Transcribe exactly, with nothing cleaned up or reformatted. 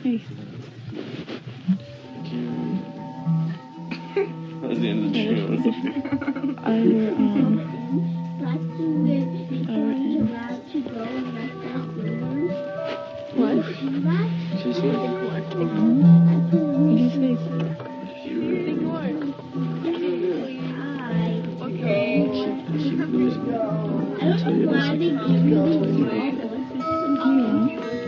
Hey. That was the end of the show. Either, um... What? She said, What did you say? she, she, I'll tell you this.